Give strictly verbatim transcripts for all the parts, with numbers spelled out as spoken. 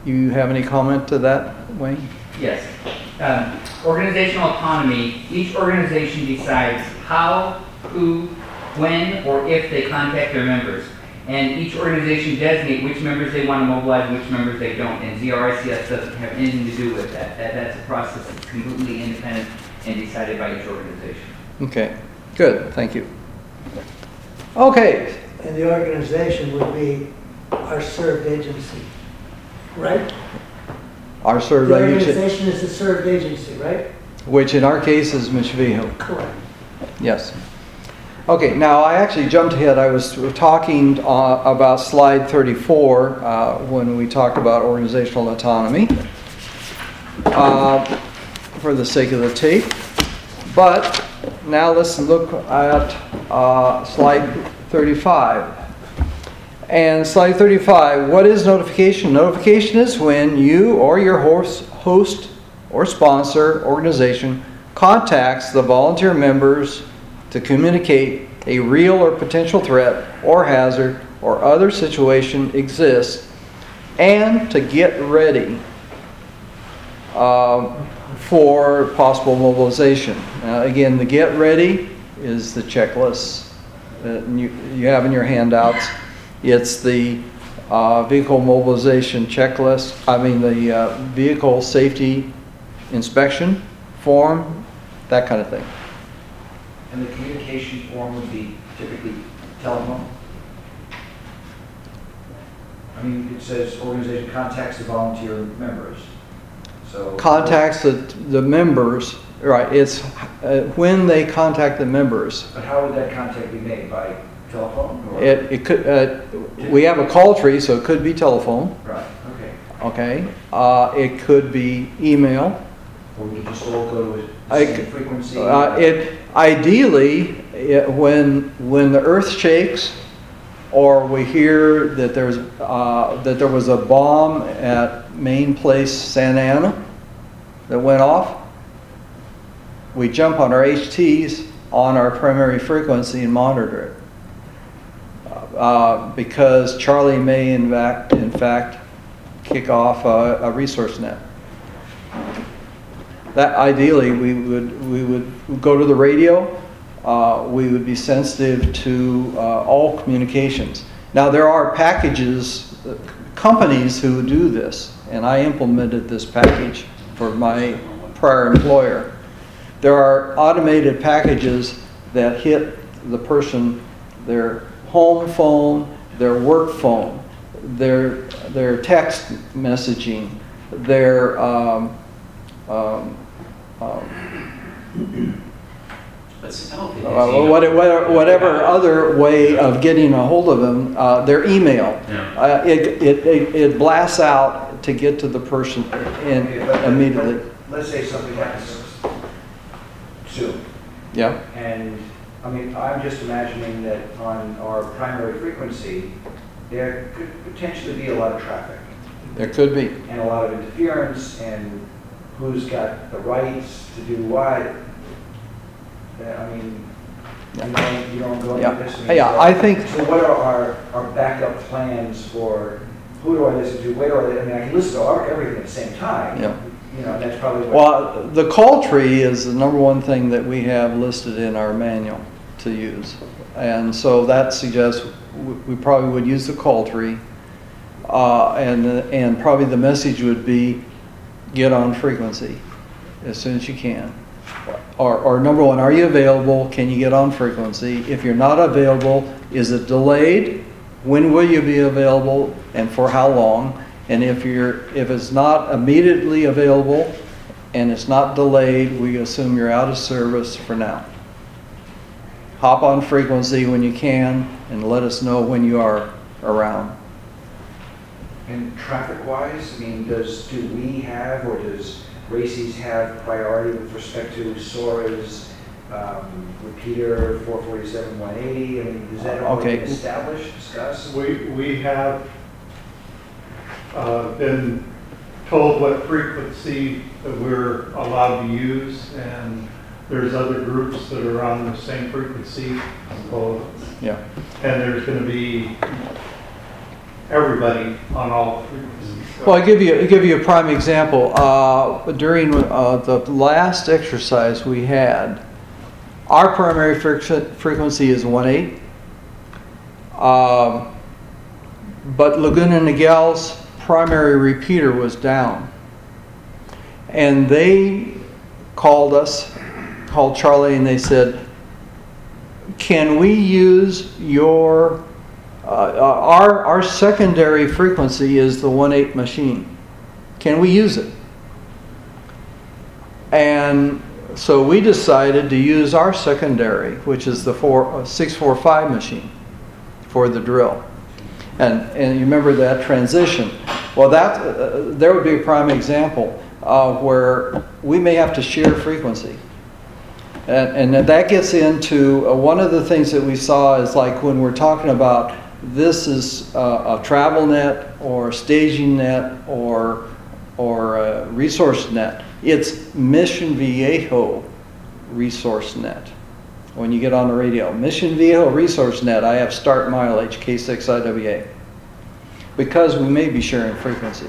you have any comment to that, Wayne? Yes. Um, organizational autonomy, each organization decides how, who, when, or if they contact their members. And each organization designate which members they want to mobilize and which members they don't. And Z R I C S doesn't have anything to do with that. that. That's a process that's completely independent and decided by each organization. Okay, good, thank you. Okay, And the organization would be our served agency, right? our The survey, organization is the served agency, right? which in our case is Michviho. Correct. Yes. Okay, now I actually jumped ahead. I was talking uh, about slide thirty-four uh, when we talked about organizational autonomy uh, for the sake of the tape. But now let's look at uh, slide thirty-five. And slide thirty-five, what is notification? Notification is when you or your host, host or sponsor organization contacts the volunteer members to communicate a real or potential threat or hazard or other situation exists and to get ready um, for possible mobilization. Now, again, the get ready is the checklist that you, you have in your handouts. It's the uh, vehicle mobilization checklist, I mean the uh, vehicle safety inspection form, that kind of thing. And the communication form would be typically telephone? I mean, it says organization contacts the volunteer members. So Contacts the, the members, right, it's uh, when they contact the members. But how would that contact be made? By telephone? Or? It, it could, uh, we have a call tree, so it could be telephone, Right, okay. okay? Uh, it could be email. Or we could just all go to the I same c- frequency? Uh, it, ideally, it, when, when the earth shakes, or we hear that there's uh, that there was a bomb at Main Place, Santa Ana, that went off, we jump on our H Ts on our primary frequency and monitor it. Uh, because Charlie may in fact, in fact kick off a, a resource net. That ideally we would we would go to the radio. Uh, we would be sensitive to uh, all communications. Now there are packages, uh, companies who do this, and I implemented this package for my prior employer. There are automated packages that hit the person, their home phone, their work phone, their their text messaging, their um, um, um, Uh, whatever, whatever other way of getting a hold of them, uh, their email. Yeah. Uh, it, it, it, it blasts out to get to the person in Okay, but- immediately. but Let's say something happens soon. Yeah. And, I mean, I'm just imagining that on our primary frequency, there could potentially be a lot of traffic There could be. and a lot of interference, and who's got the rights to do what. Uh, I mean, you don't, you don't go Yeah. into this. and Yeah, say, I think- So what are our, our backup plans for, who do I listen to, where do I, I mean, I can listen to our- everything at the same time. Yeah. You know, that's probably what. Well, the call tree is the number one thing that we have listed in our manual to use. And so that suggests w- we probably would use the call tree. Uh, and, and probably the message would be, get on frequency as soon as you can. Or, or number one, are you available? Can you get on frequency? If you're not available, is it delayed? When will you be available and for how long? And if you're, if it's not immediately available and it's not delayed, we assume you're out of service for now. Hop on frequency when you can and let us know when you are around. And traffic-wise, I mean, does, do we have, or does Racy's have priority with respect to Sora's um, repeater four forty-seven one eighty? I mean, is that already Okay. been established, discussed? We, we have uh, been told what frequency that we're allowed to use, and there's other groups that are on the same frequency. So, Yeah. and there's going to be everybody on all frequencies. So- Well, I'll give you, I'll give you a prime example. Uh, during uh, the last exercise we had, our primary fric- frequency is one eight. Um, but Laguna Niguel's primary repeater was down. And they called us, called Charlie, and they said, can we use your, uh, uh, our, our secondary frequency is the one eight machine. Can we use it? And so we decided to use our secondary, which is the four, uh, six four five machine for the drill. And, and you remember that transition. Well, that, uh, there would be a prime example uh, where we may have to share frequency. And, and that gets into uh, one of the things that we saw is like when we're talking about this is uh, a travel net or staging net or, or a resource net. It's Mission Viejo resource net. When you get on the radio, Mission Viejo resource net, I have start mileage K six I W A. Because we may be sharing frequency.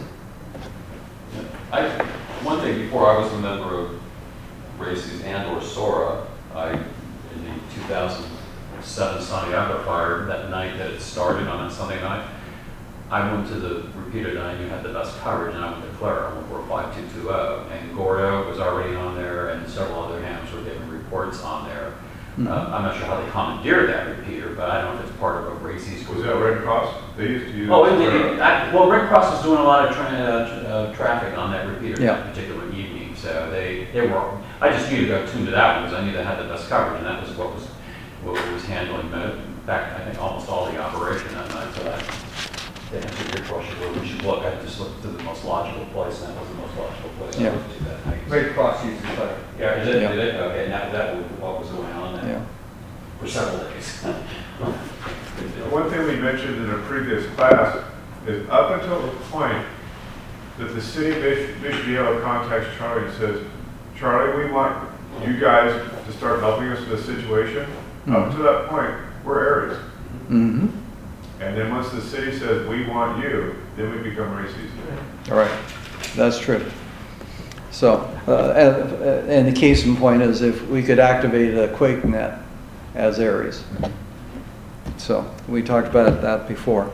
I, one thing, before I was a member of RACES and or SORA, I, in the two thousand seven Santiago fire, that night that it started on a Sunday night, I went to the repeater that I knew had the best coverage, and I went to Clara on four five two two zero, and Gordo was already on there, and several other hams were giving reports on there. Mm-hmm. Uh, I'm not sure how they commandeered that repeater, but I don't know if it's part of a RACES. Was that Red Cross? They used to use. Oh, it, it, I, well, Red Cross was doing a lot of tra- uh, tra- uh, traffic on that repeater Yeah. that particular evening, so they, they were. I just knew to go tune to that one because I knew they had the best coverage, and that was what was what was handling. The, in fact, I think almost all the operation that night. So that they answered your question where we should look. I just looked to the most logical place, and that was the most logical place Yeah. I looked to that night. Red Cross uses Clara. Yeah, is it, Yeah. did it? Okay, now that was what was going on there Yeah. for several days. One thing we mentioned in a previous class is up until the point that the city of Mich- Mission Viejo contacts Charlie and says, Charlie, we want you guys to start helping us with this situation. Up Mhm. to that point, we're Aries. Mm-hmm. And then once the city says, we want you, then we become RACES. All right, that's true. So, uh, and, and the case in point is if we could activate a Quake net as Aries. So, we talked about that before.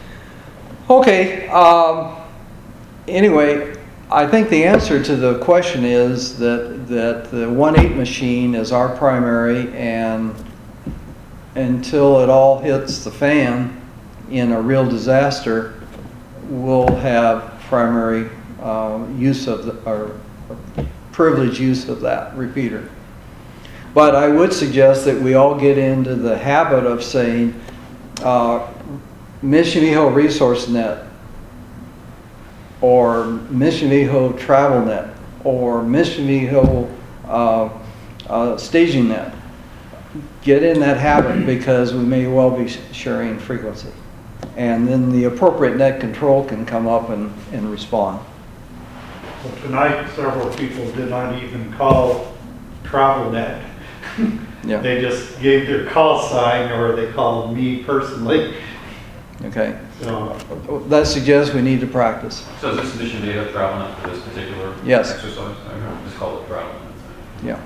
Okay, um, anyway, I think the answer to the question is that, that the one eight machine is our primary, and until it all hits the fan in a real disaster, we'll have primary uh, use of the, or privileged use of that repeater. But I would suggest that we all get into the habit of saying uh, Mission Viejo Resource Net, or Mission Viejo Travel Net, or Mission Viejo uh, uh, Staging Net. Get in that habit because we may well be sharing frequency. And then the appropriate net control can come up and, and respond. Well, tonight, several people did not even call TravelNet. Yeah. They just gave their call sign, or they called me personally. Okay. So, That suggests we need to practice. So is this Mission Viejo travel net for this particular Yes. exercise? Okay, just call it travel net. Yeah.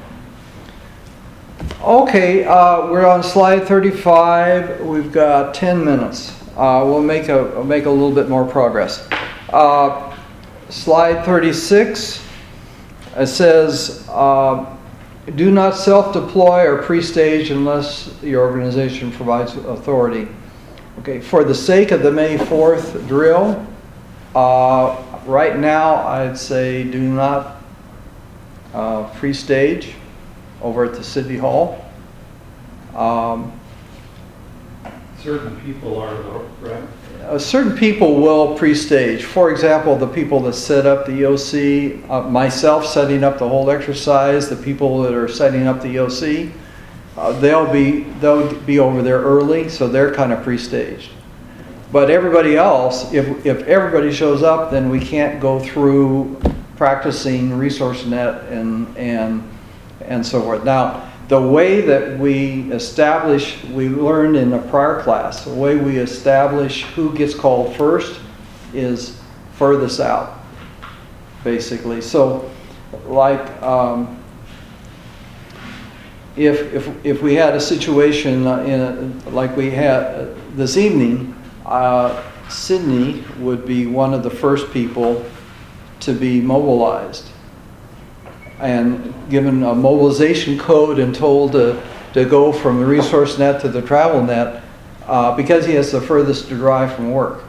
Okay, uh, we're on slide thirty-five. We've got ten minutes. Uh, we'll make a make a little bit more progress. Uh, slide thirty-six. It says, uh, "Do not self-deploy or pre-stage unless your organization provides authority." Okay, for the sake of the May fourth drill, uh, right now I'd say do not uh, pre-stage over at the City Hall. Um, certain people are, though, right? uh, certain people will pre-stage. For example, the people that set up the E O C, uh, myself setting up the whole exercise, the people that are setting up the E O C, uh, they'll be they'll be over there early, so they're kind of pre-staged. But everybody else, if if everybody shows up, then we can't go through practicing resource net and and and so forth. Now, the way that we establish, we learned in a prior class, the way we establish who gets called first is furthest out, basically. So, like, um, if, if, if we had a situation uh, in a, like we had uh, this evening, uh, Sydney would be one of the first people to be mobilized and given a mobilization code and told to, to go from the resource net to the travel net uh, because he has the furthest to drive from work.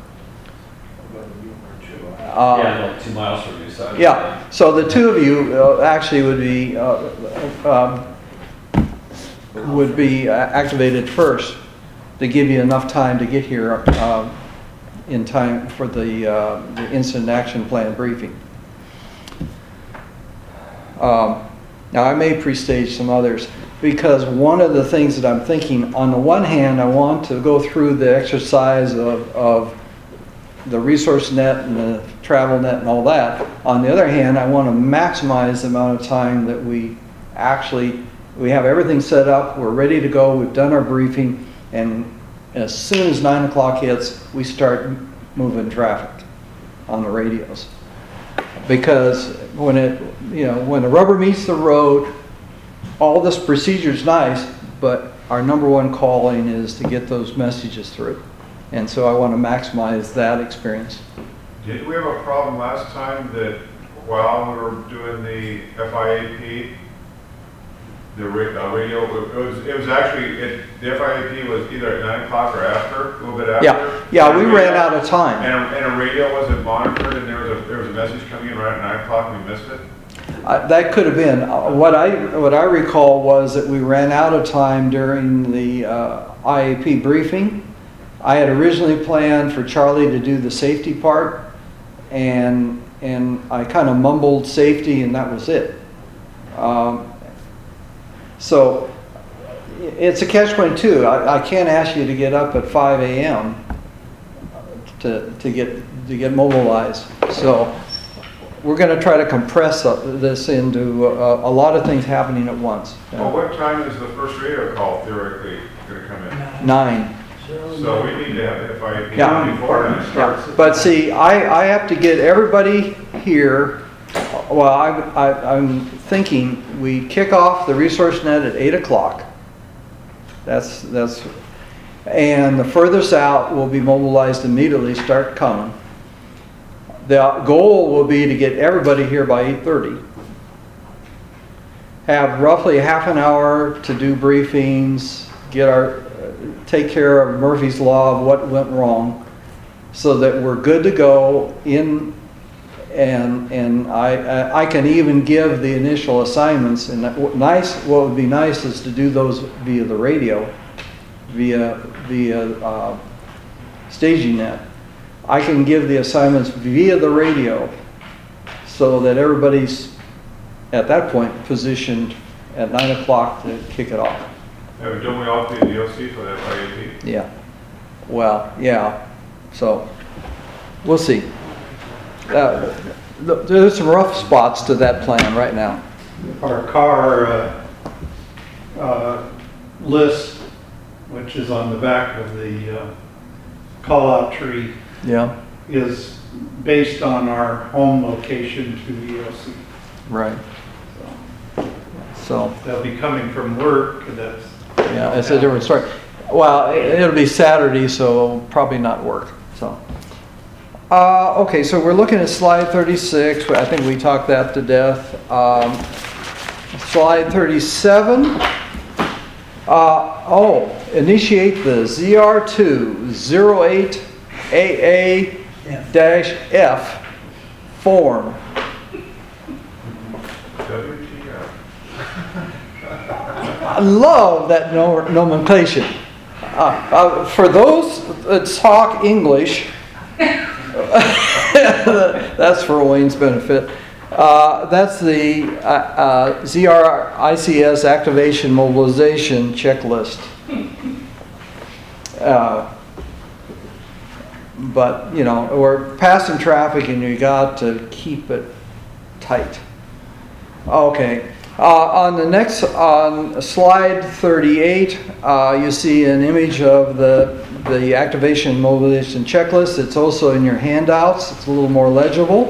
Uh, Yeah, like two miles from you, so. Yeah, so the two of you uh, actually would be uh, um, would be uh, activated first to give you enough time to get here uh, in time for the, uh, the incident action plan briefing. Um, now I may pre-stage some others because one of the things that I'm thinking, on the one hand, I want to go through the exercise of, of the resource net and the travel net and all that. On the other hand, I want to maximize the amount of time that we actually, we have everything set up, we're ready to go, we've done our briefing, and as soon as nine o'clock hits, we start moving traffic on the radios. Because when it, you know, when the rubber meets the road, all this procedure is nice, but our number one calling is to get those messages through. And so I want to maximize that experience. Did we have a problem last time that while we were doing the F I A P, the ra- uh, radio, it was, it was actually, it, the F I A P was either at nine o'clock or after, a little bit after? Yeah, yeah, we And ran radio- out of time. And a, and a radio wasn't monitored and there was a, there was a message coming in right at nine o'clock and we missed it? Uh, that could have been. Uh, what I what I recall was that we ran out of time during the uh, I A P briefing. I had originally planned for Charlie to do the safety part, and and I kind of mumbled safety, and that was it. Um, so it's a catch twenty-two. I, I can't ask you to get up at five A M to to get to get mobilized. So we're going to try to compress this into a, a lot of things happening at once. Well, what time is the first radio call theoretically going to come in? Nine. So we need to have the F I A P Yeah. before that. Yeah. But see, I, I have to get everybody here. Well, I, I, I'm thinking we kick off the resource net at eight o'clock. That's, that's, and the furthest out will be mobilized immediately, start coming. The goal will be to get everybody here by eight thirty. Have roughly half an hour to do briefings, get our, take care of Murphy's Law of what went wrong, so that we're good to go in, and and I I can even give the initial assignments. And that, nice, what would be nice is to do those via the radio, via via uh, staging net. I can give the assignments via the radio, so that everybody's at that point positioned at nine o'clock to kick it off. Yeah, but don't we all do D L C for the F I A P? Yeah. Well, yeah. So we'll see. Uh, th- there's some rough spots to that plan right now. Our car uh, uh, list, which is on the back of the uh, call-out tree, Yeah. is based on our home location to D L C. Right. So They'll be coming from work, and that's. yeah, it's a different story. Well, it- it'll be Saturday, so it'll probably not work. So. Uh, okay, so we're looking at slide thirty-six. I think we talked that to death. Um, slide thirty-seven. Uh, oh, initiate the Z R two zero eight A A F form. W T F. I love that no- nomenclature. Uh, uh, for those that talk English, that's for Wayne's benefit. Uh, that's the uh, uh, Z R I C S activation mobilization checklist. Uh, but you know, we're passing traffic, and you got to keep it tight. Okay. Uh, on the next, on slide thirty-eight, uh, you see an image of the, the activation and mobilization checklist. It's also in your handouts. It's a little more legible.